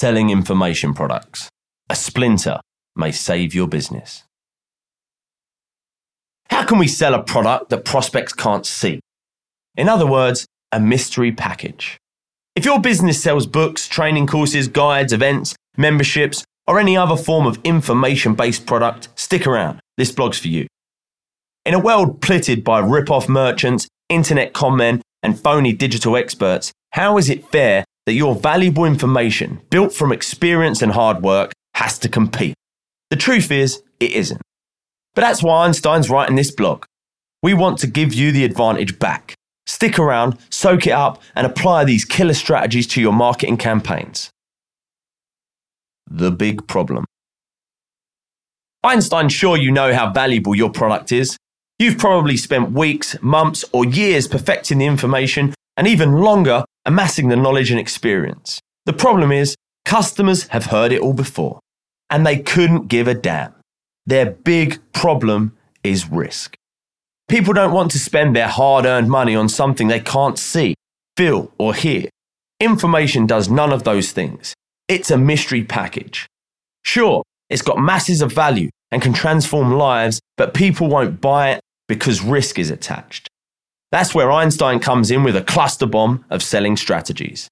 selling information products. A splinter may save your business. How can we sell a product that prospects can't see? In other words, a mystery package. If your business sells books, training courses, guides, events, memberships, or any other form of information-based product, stick around. This blog's for you. In a world plitted by rip-off merchants, internet conmen, and phony digital experts, how is it fair that your valuable information, built from experience and hard work, has to compete? The truth is, it isn't. But that's why Einstein's writing this blog. We want to give you the advantage back. Stick around, soak it up, and apply these killer strategies to your marketing campaigns. The big problem. Einstein's sure you know how valuable your product is. You've probably spent weeks, months, or years perfecting the information, and even longer amassing the knowledge and experience. The problem is, customers have heard it all before, and they couldn't give a damn. Their big problem is risk. People don't want to spend their hard-earned money on something they can't see, feel, or hear. Information does none of those things. It's a mystery package. Sure, it's got masses of value and can transform lives, but people won't buy it because risk is attached. That's where Einstein comes in with a cluster bomb of selling strategies.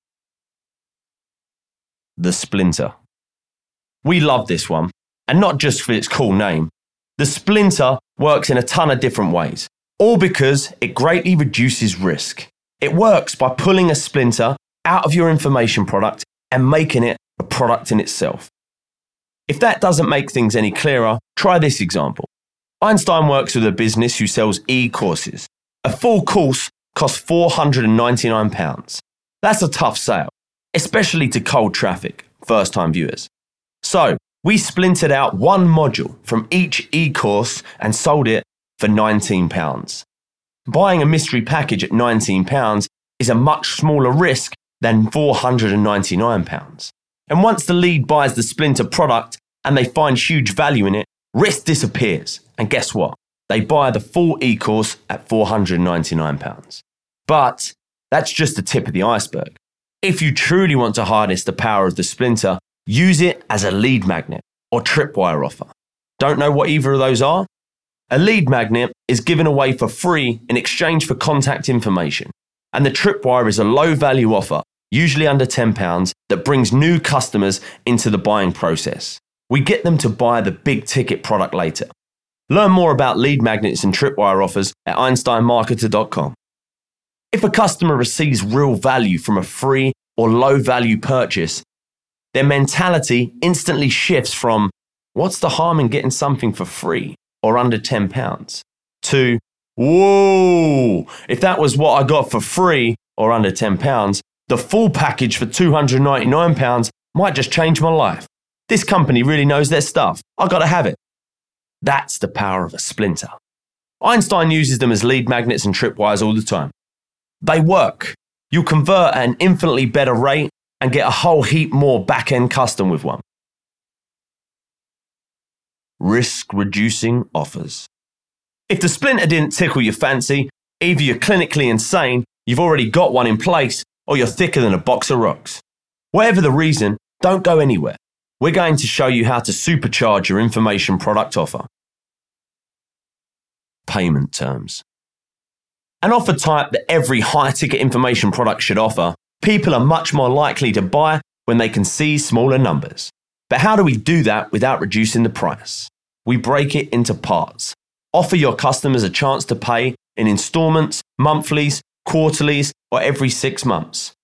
The splinter. We love this one, and not just for its cool name. The splinter works in a ton of different ways, all because it greatly reduces risk. It works by pulling a splinter out of your information product and making it a product in itself. If that doesn't make things any clearer, try this example. Einstein works with a business who sells e-courses. A full course costs £499. That's a tough sale, especially to cold traffic, first-time viewers. So, we splintered out one module from each e-course and sold it for £19. Buying a mystery package at £19 is a much smaller risk than £499. And once the lead buys the splinter product and they find huge value in it, risk disappears. And guess what? They buy the full e-course at £499. But that's just the tip of the iceberg. If you truly want to harness the power of the splinter, use it as a lead magnet or tripwire offer. Don't know what either of those are? A lead magnet is given away for free in exchange for contact information. And the tripwire is a low-value offer, usually under £10, that brings new customers into the buying process. We get them to buy the big-ticket product later. Learn more about lead magnets and tripwire offers at einsteinmarketer.com. If a customer receives real value from a free or low-value purchase, their mentality instantly shifts from, what's the harm in getting something for free or under £10, to, whoa, if that was what I got for free or under £10, the full package for £299 might just change my life. This company really knows their stuff. I gotta have it. That's the power of a splinter. Einstein uses them as lead magnets and tripwires all the time. They work. You'll convert at an infinitely better rate and get a whole heap more back-end custom with one. Risk-reducing offers. If the splinter didn't tickle your fancy, either you're clinically insane, you've already got one in place, or you're thicker than a box of rocks. Whatever the reason, don't go anywhere. We're going to show you how to supercharge your information product offer. Payment terms. An offer type that every high-ticket information product should offer, people are much more likely to buy when they can see smaller numbers. But how do we do that without reducing the price? We break it into parts. Offer your customers a chance to pay in installments, monthlies, quarterlies, or every 6 months.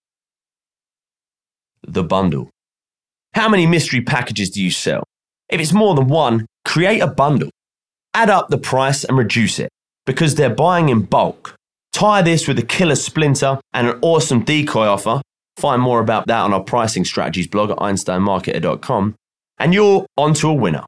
The bundle. How many mystery packages do you sell? If it's more than one, create a bundle. Add up the price and reduce it, because they're buying in bulk. Tie this with a killer splinter and an awesome decoy offer. Find more about that on our pricing strategies blog at einsteinmarketer.com, and you're onto a winner.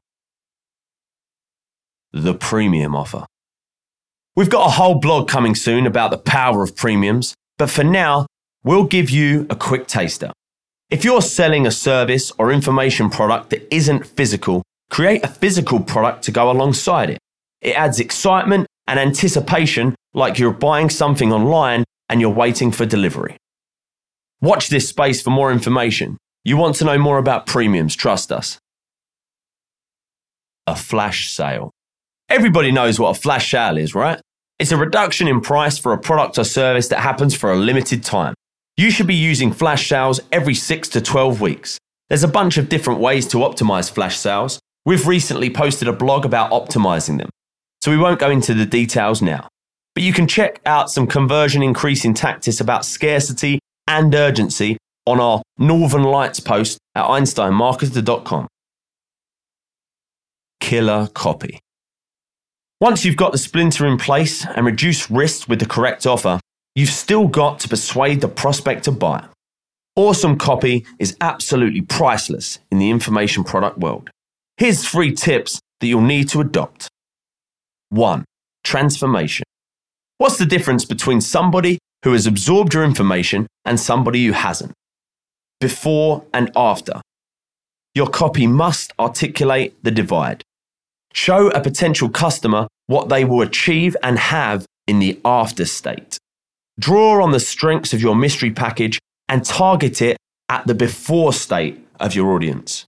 The premium offer. We've got a whole blog coming soon about the power of premiums, but for now, we'll give you a quick taster. If you're selling a service or information product that isn't physical, create a physical product to go alongside it. It adds excitement and anticipation, like you're buying something online and you're waiting for delivery. Watch this space for more information. You want to know more about premiums, trust us. A flash sale. Everybody knows what a flash sale is, right? It's a reduction in price for a product or service that happens for a limited time. You should be using flash sales every 6 to 12 weeks. There's a bunch of different ways to optimize flash sales. We've recently posted a blog about optimizing them, so we won't go into the details now. But you can check out some conversion increasing tactics about scarcity and urgency on our Northern Lights post at einsteinmarketer.com. Killer copy. Once you've got the splinter in place and reduced risk with the correct offer, you've still got to persuade the prospect to buy. Awesome copy is absolutely priceless in the information product world. Here's 3 tips that you'll need to adopt. 1. Transformation. What's the difference between somebody who has absorbed your information and somebody who hasn't? Before and after. Your copy must articulate the divide. Show a potential customer what they will achieve and have in the after state. Draw on the strengths of your mystery package and target it at the before state of your audience.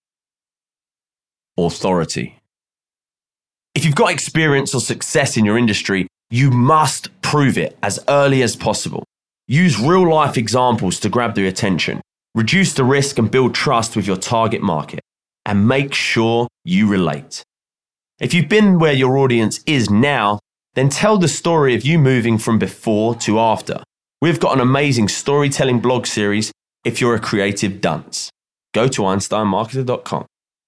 Authority. If you've got experience or success in your industry, you must prove it as early as possible. Use real-life examples to grab their attention. Reduce the risk and build trust with your target market. And make sure you relate. If you've been where your audience is now, then tell the story of you moving from before to after. We've got an amazing storytelling blog series if you're a creative dunce. Go to einsteinmarketer.com.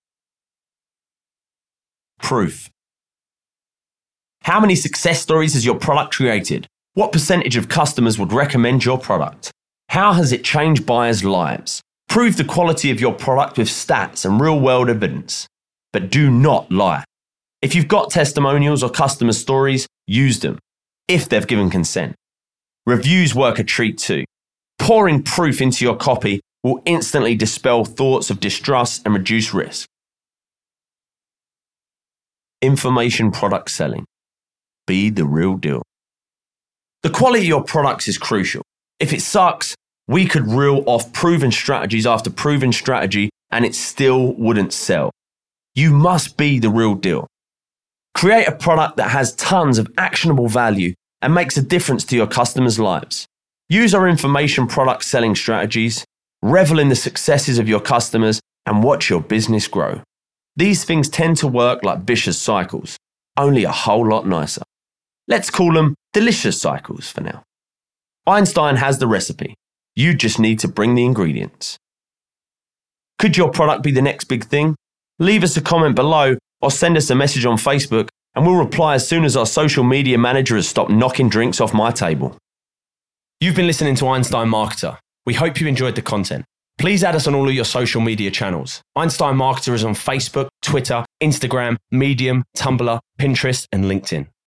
Proof. How many success stories has your product created? What percentage of customers would recommend your product? How has it changed buyers' lives? Prove the quality of your product with stats and real-world evidence. But do not lie. If you've got testimonials or customer stories, use them, if they've given consent. Reviews work a treat too. Pouring proof into your copy will instantly dispel thoughts of distrust and reduce risk. Information product selling. Be the real deal. The quality of your products is crucial. If it sucks, we could reel off proven strategies after proven strategy and it still wouldn't sell. You must be the real deal. Create a product that has tons of actionable value and makes a difference to your customers' lives. Use our information product selling strategies, revel in the successes of your customers, and watch your business grow. These things tend to work like vicious cycles, only a whole lot nicer. Let's call them delicious cycles for now. Einstein has the recipe. You just need to bring the ingredients. Could your product be the next big thing? Leave us a comment below or send us a message on Facebook and we'll reply as soon as our social media manager has stopped knocking drinks off my table. You've been listening to Einstein Marketer. We hope you enjoyed the content. Please add us on all of your social media channels. Einstein Marketer is on Facebook, Twitter, Instagram, Medium, Tumblr, Pinterest, and LinkedIn.